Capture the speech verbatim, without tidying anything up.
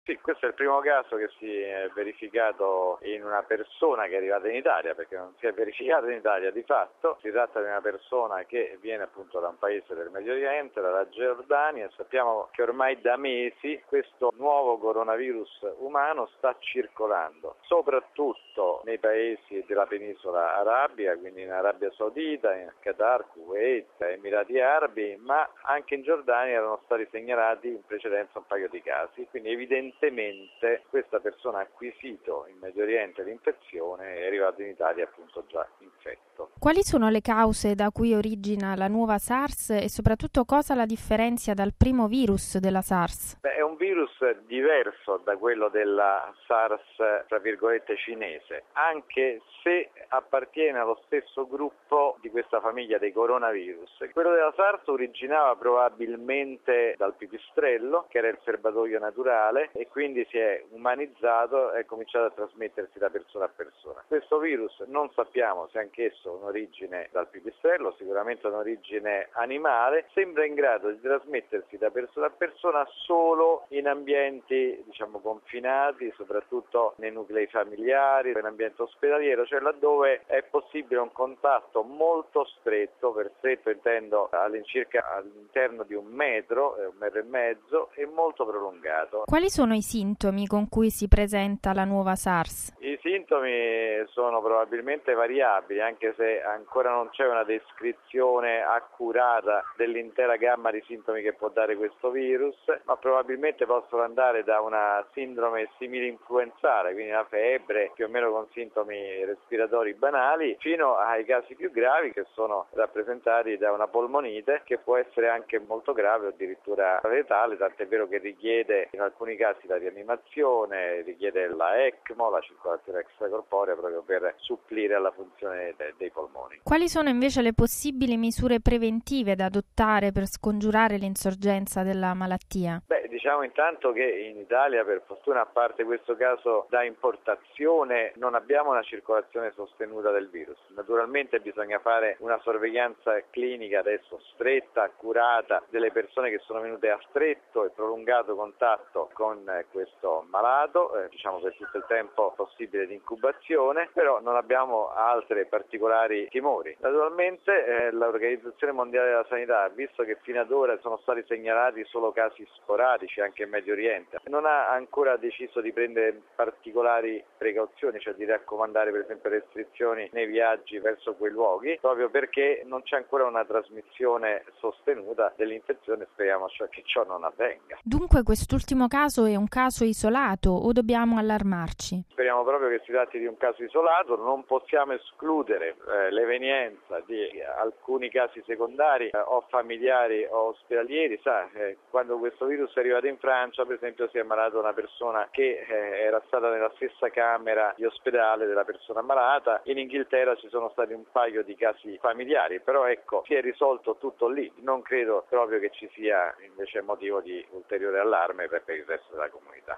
Sì, questo è il primo caso che si è verificato in una persona che è arrivata in Italia, perché non si è verificato in Italia di fatto. Si tratta di una persona che viene appunto da un paese del Medio Oriente, dalla Giordania. Sappiamo che ormai da mesi questo nuovo coronavirus umano sta circolando, soprattutto nei paesi della penisola arabica, quindi in Arabia Saudita, in Qatar, Kuwait, Emirati Arabi, ma anche in Giordania erano stati segnalati in precedenza un paio di casi, quindi evidentemente Evidentemente questa persona ha acquisito in Medio Oriente l'infezione e è arrivato in Italia appunto già infetto. Quali sono le cause da cui origina la nuova SARS e soprattutto cosa la differenzia dal primo virus della SARS? Beh, è un virus diverso da quello della SARS, tra virgolette, cinese, anche se appartiene allo stesso gruppo di questa famiglia dei coronavirus. Quello della SARS originava probabilmente dal pipistrello, che era il serbatoio naturale, e quindi si è umanizzato e è cominciato a trasmettersi da persona a persona. Questo virus non sappiamo se anch'esso ha un'origine dal pipistrello, sicuramente ha un'origine animale, sembra in grado di trasmettersi da persona a persona solo in ambienti, diciamo, confinati, soprattutto nei nuclei familiari, in ambiente ospedaliero, cioè laddove è possibile un contatto molto stretto, per stretto intendo all'incirca all'interno di un metro, un metro e mezzo, e molto prolungato. Quali sono i sintomi con cui si presenta la nuova SARS? I sintomi sono probabilmente variabili, anche se ancora non c'è una descrizione accurata dell'intera gamma di sintomi che può dare questo virus, ma probabilmente possono andare da una sindrome simile influenzale, quindi una febbre più o meno con sintomi respiratori banali, fino ai casi più gravi che sono rappresentati da una polmonite che può essere anche molto grave o addirittura letale, tant'è vero che richiede in alcuni casi la rianimazione, richiede la ECMO, la circolazione extracorporea, proprio per supplire alla funzione de- dei polmoni. Quali sono invece le possibili misure preventive da adottare per scongiurare l'insorgenza della malattia? Beh, diciamo intanto che in Italia, per fortuna, a parte questo caso da importazione, non abbiamo una circolazione sostenuta del virus. Naturalmente bisogna fare una sorveglianza clinica adesso stretta, accurata, delle persone che sono venute a stretto e prolungato contatto con questo malato, eh, diciamo per tutto il tempo possibile di incubazione, però non abbiamo altre particolari timori. Naturalmente eh, l'Organizzazione Mondiale della Sanità, visto che fino ad ora sono stati segnalati solo casi sporadici anche in Medio Oriente, non ha ancora deciso di prendere particolari precauzioni, cioè di raccomandare per esempio restrizioni nei viaggi verso quei luoghi, proprio perché non c'è ancora una trasmissione sostenuta dell'infezione, speriamo cioè che ciò non avvenga. Dunque quest'ultimo caso è un caso isolato o dobbiamo allarmarci? Speriamo proprio che si tratti di un caso isolato, non possiamo escludere eh, l'evenienza di alcuni casi secondari eh, o familiari o ospedalieri. Sa, eh, quando questo virus è arrivato in Francia, per esempio, si è ammalato una persona che eh, era stata nella stessa camera di ospedale della persona malata. In Inghilterra ci sono stati un paio di casi familiari, però ecco, si è risolto tutto lì. Non credo proprio che ci sia invece motivo di ulteriore allarme per il resto della comunità.